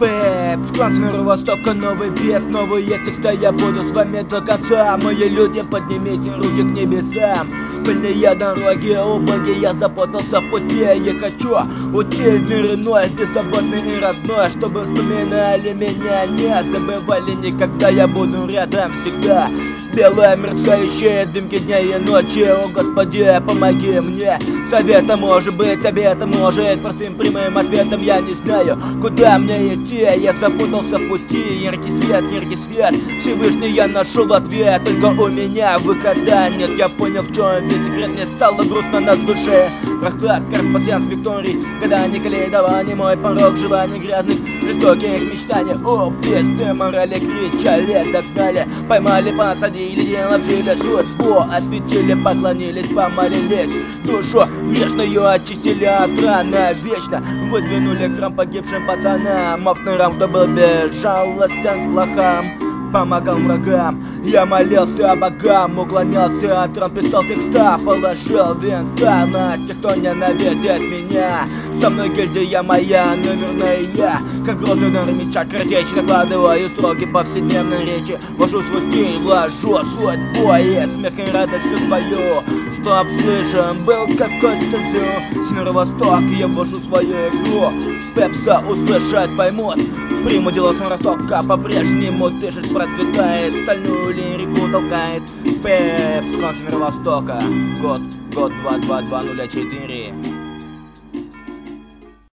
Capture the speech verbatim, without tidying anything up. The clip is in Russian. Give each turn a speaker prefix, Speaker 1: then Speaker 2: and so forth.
Speaker 1: Пепс, клан Северо-Востока, новый век, новые тексты, я буду с вами до конца. Мои люди, поднимите руки к небесам. Пыльные дороги, убогие, я запутался в пути. Я хочу уйти в мир иной, беззаботный и родной, чтобы вспоминали меня, не забывали никогда, я буду рядом всегда. Белые мерцающие дымки дня и ночи, о Господи, помоги мне. Советом может быть, обетом может, простым прямым ответом я не знаю, куда мне идти. Я запутался в пути, яркий свет, яркий свет, Всевышний, я нашел ответ, только у меня выхода нет. Я понял, в чем весь секрет, мне стало грустно на душе. Расклад карт, пассианс, Викторий, гадание, калейдование, мой порог, желаний грязных, жестоких мечтаний. О, песни морали кричали, догнали, поймали, посадили, дело жили, судьбу осветили, поклонились, помолились, душу грешную очистили от рана, вечно выдвинули храм погибшим пацанам. Авторам, кто был безжалостен к плохам, помогал врагам, я молился богам, уклонялся от трон, писал текста, положил винта на тех, кто ненавидит меня. Со мной гильдия моя, номерная, как грозный удар меча, картечь накладываю строги повседневной речи, вожу свой стиль, вложу свой бой, смех и радость свою, чтоб слышен был какой-то зов. Северо-Восток, я вожу свою игру, Пепса услышать поймут, приму дело Северо-Востока, по-прежнему дышит, процветает, стальную лирику толкает. Пепс, клан Северо-Востока, год, год два два два нуля четыре.